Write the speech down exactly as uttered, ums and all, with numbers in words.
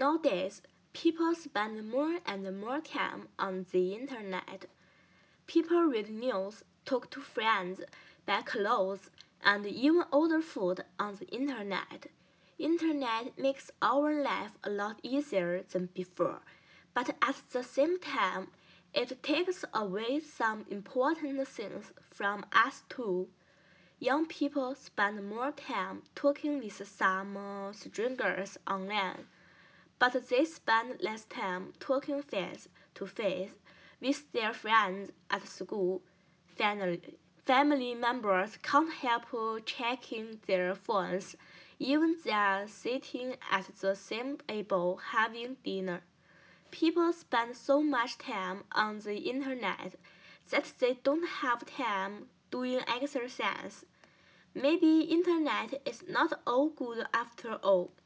Nowadays, people spend more and more time on the internet. People read news, talk to friends, buy clothes, and even order food on the internet. Internet makes our life a lot easier than before, but at the same time, it takes away some important things from us too. Young people spend more time talking with some uh, strangers online, but they spend less time talking face to face with their friends at school. Finally, family members can't help checking their phones, even they are sitting at the same table having dinner. People spend so much time on the internet that they don't have time doing exercise. Maybe internet is not all good after all.